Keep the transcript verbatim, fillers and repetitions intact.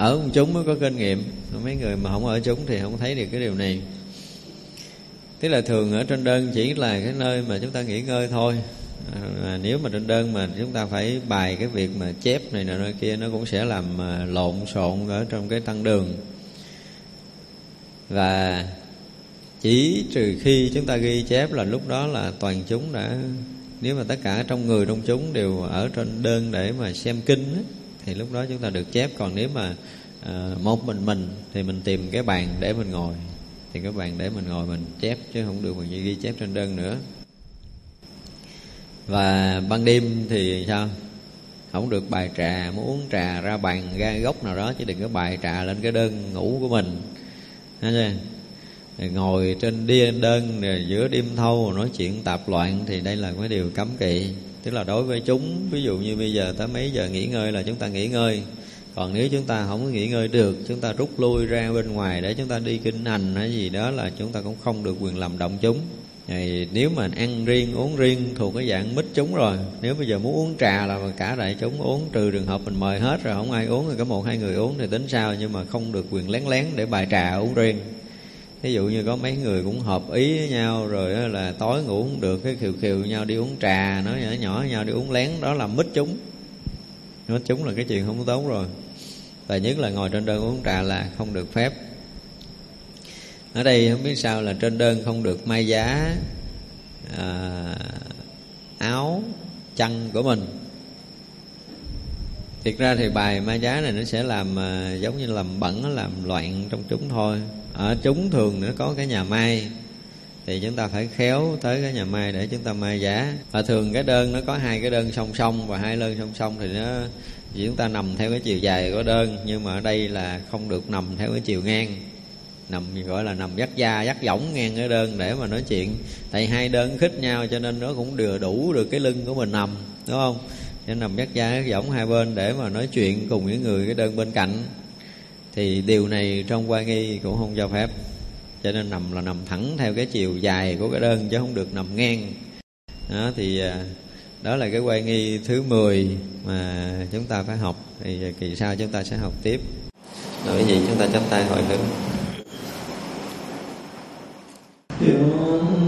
ở một chúng mới có kinh nghiệm, mấy người mà không ở chúng thì không thấy được cái điều này. Tức là thường ở trên đơn chỉ là cái nơi mà chúng ta nghỉ ngơi thôi. À, nếu mà trên đơn mà chúng ta phải bài cái việc mà chép này nọ nơi kia, nó cũng sẽ làm lộn xộn ở trong cái tăng đường. Và chỉ trừ khi chúng ta ghi chép là lúc đó là toàn chúng đã, nếu mà tất cả trong người trong chúng đều ở trên đơn để mà xem kinh á, thì lúc đó chúng ta được chép. Còn nếu mà à, một mình mình thì mình tìm cái bàn để mình ngồi, thì cái bàn để mình ngồi mình chép, chứ không được mình ghi chép trên đơn nữa. Và ban đêm thì sao? Không được bài trà, muốn uống trà ra bàn ra góc nào đó, chứ đừng có bài trà lên cái đơn ngủ của mình. Thấy chưa? Ngồi trên điên đơn rồi giữa đêm thâu nói chuyện tạp loạn thì đây là cái điều cấm kỵ. Tức là đối với chúng, ví dụ như bây giờ tới mấy giờ nghỉ ngơi là chúng ta nghỉ ngơi. Còn nếu chúng ta không có nghỉ ngơi được, chúng ta rút lui ra bên ngoài để chúng ta đi kinh hành hay gì đó, là chúng ta cũng không được quyền làm động chúng. Thì nếu mà ăn riêng uống riêng thuộc cái dạng mít chúng rồi. Nếu bây giờ muốn uống trà là cả đại chúng uống, trừ trường hợp mình mời hết rồi không ai uống, rồi có một hai người uống thì tính sao, nhưng mà không được quyền lén lén để bài trà uống riêng. Ví dụ như có mấy người cũng hợp ý với nhau rồi là tối ngủ không được, cái khiều khiều nhau đi uống trà, nói nhỏ nhỏ nhau đi uống lén, đó là mít chúng. Mít chúng là cái chuyện không tốt rồi. Và nhất là ngồi trên đơn uống trà là không được phép. Ở đây không biết sao là trên đơn không được may giá à, áo chăn của mình. Thiệt ra thì bài may giá này nó sẽ làm à, giống như làm bẩn, làm loạn trong chúng thôi. Ở chúng thường nó có cái nhà may, thì chúng ta phải khéo tới cái nhà may để chúng ta may giá. Và thường cái đơn nó có hai cái đơn song song, và hai đơn song song thì nó chỉ chúng ta nằm theo cái chiều dài của đơn. Nhưng mà ở đây là không được nằm theo cái chiều ngang, nằm gọi là nằm dắt da dắt võng ngang cái đơn để mà nói chuyện. Tại hai đơn khít nhau cho nên nó cũng đưa đủ được cái lưng của mình nằm, đúng không? Cho nằm dắt da dắt võng hai bên để mà nói chuyện cùng những người cái đơn bên cạnh. Thì điều này trong oai nghi cũng không cho phép. Cho nên nằm là nằm thẳng theo cái chiều dài của cái đơn, chứ không được nằm ngang. Đó, thì đó là cái oai nghi thứ mười mà chúng ta phải học. Thì kỳ sau chúng ta sẽ học tiếp. Rồi cái gì chúng ta chắp tay hỏi thử.